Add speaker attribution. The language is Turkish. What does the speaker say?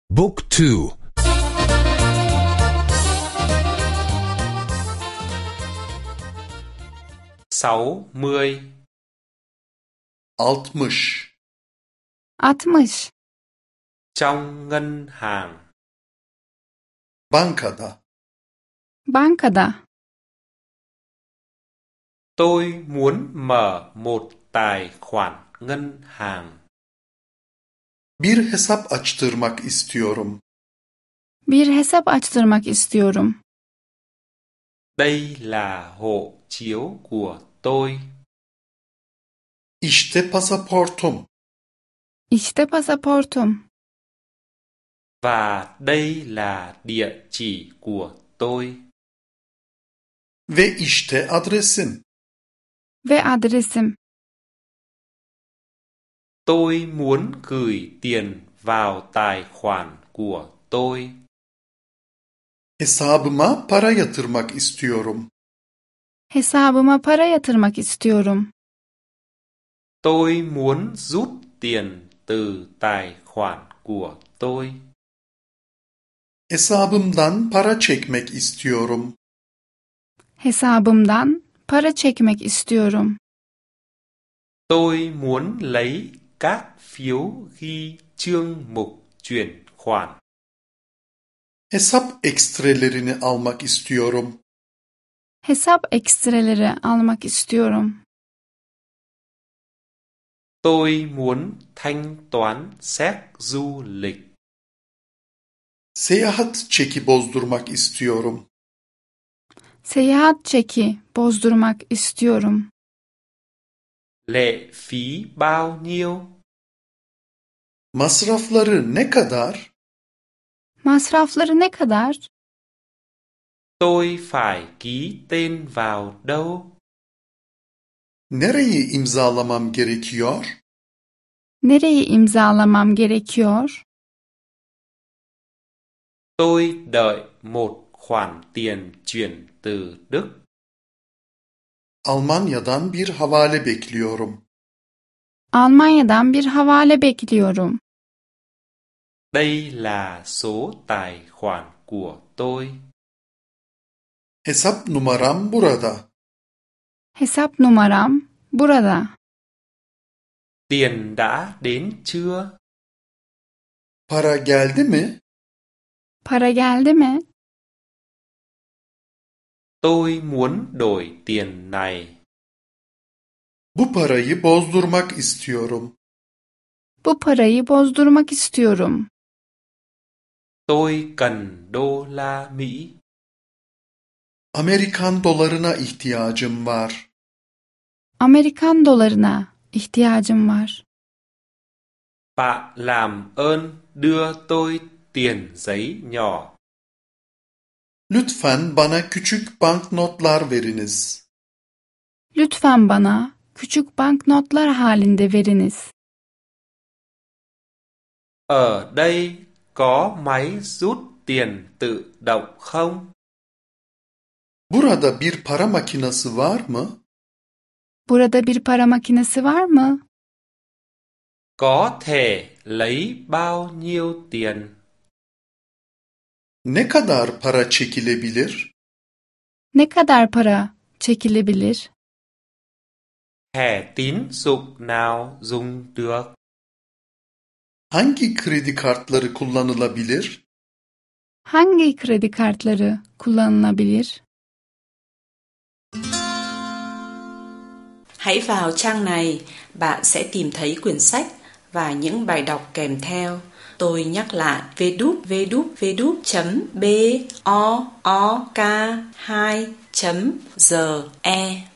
Speaker 1: Book 2.
Speaker 2: 60.
Speaker 3: 60.
Speaker 4: 60.
Speaker 2: Trong ngân hàng.
Speaker 3: Bankada.
Speaker 4: Bankada.
Speaker 2: Tôi muốn mở một tài khoản ngân hàng.
Speaker 3: Bir hesap açtırmak istiyorum.
Speaker 4: Bir hesap açtırmak istiyorum.
Speaker 2: Đây là hộ chiếu của tôi.
Speaker 3: İşte pasaportum.
Speaker 4: İşte pasaportum.
Speaker 2: Và đây là địa chỉ của tôi.
Speaker 3: Ve işte adresim.
Speaker 4: Ve adresim.
Speaker 2: Tôi muốn gửi tiền vào tài khoản của tôi.
Speaker 3: Hesabıma para yatırmak istiyorum.
Speaker 4: Hesabıma para yatırmak istiyorum.
Speaker 2: Tôi muốn rút tiền từ tài khoản của tôi.
Speaker 3: Hesabımdan para çekmek istiyorum.
Speaker 4: Hesabımdan para çekmek istiyorum.
Speaker 2: Tôi muốn lấy các phiếu ghi chương mục chuyển khoản.
Speaker 3: Hesap ekstrelerini almak istiyorum.
Speaker 4: Hesap ekstreleri almak istiyorum.
Speaker 2: Tôi muốn thanh toán séc du lịch.
Speaker 3: Seyahat çeki bozdurmak istiyorum.
Speaker 4: Seyahat çeki bozdurmak istiyorum.
Speaker 2: Lệ phí bao nhiêu?
Speaker 3: Masrafları ne kadar?
Speaker 4: Masrafları ne kadar?
Speaker 2: Tôi phải ký tên vào đâu?
Speaker 3: Nereyi imzalamam gerekiyor?
Speaker 4: Nereyi imzalamam gerekiyor?
Speaker 2: Tôi đợi một khoản tiền chuyển từ Đức.
Speaker 3: Almanya'dan bir havale bekliyorum.
Speaker 4: Almanya'dan bir havale bekliyorum.
Speaker 2: Đây là số tài khoản của tôi.
Speaker 3: Hesap numaram burada.
Speaker 4: Hesap numaram burada.
Speaker 2: Tiền đã đến chưa?
Speaker 3: Para geldi mi?
Speaker 4: Para geldi mi?
Speaker 2: Tôi muốn đổi tiền này.
Speaker 3: Bu parayı bozdurmak istiyorum.
Speaker 4: Bu parayı bozdurmak istiyorum.
Speaker 2: Tôi cần đô la Mỹ.
Speaker 3: Amerikan dolarına ihtiyacım var.
Speaker 4: Amerikan dolarına ihtiyacım var.
Speaker 2: Bạn làm ơn đưa tôi tiền giấy nhỏ.
Speaker 3: Lütfen bana küçük banknotlar veriniz.
Speaker 4: Lütfen bana küçük banknotlar halinde veriniz.
Speaker 2: Ở đây có máy rút tiền tự động không?
Speaker 3: Burada bir para makinesi var mı?
Speaker 4: Burada bir para makinesi var mı?
Speaker 2: Có thể lấy bao nhiêu tiền?
Speaker 3: Ne kadar para çekilebilir?
Speaker 4: Ne kadar para çekilebilir?
Speaker 2: Thẻ tín dụng nào dùng được?
Speaker 3: Hangi kredi kartları kullanılabilir?
Speaker 4: Hangi kredi kartları kullanılabilir?
Speaker 5: Hãy vào trang này, bạn sẽ tìm thấy quyển sách và những bài đọc kèm theo. Tôi nhắc lại www.book2.ge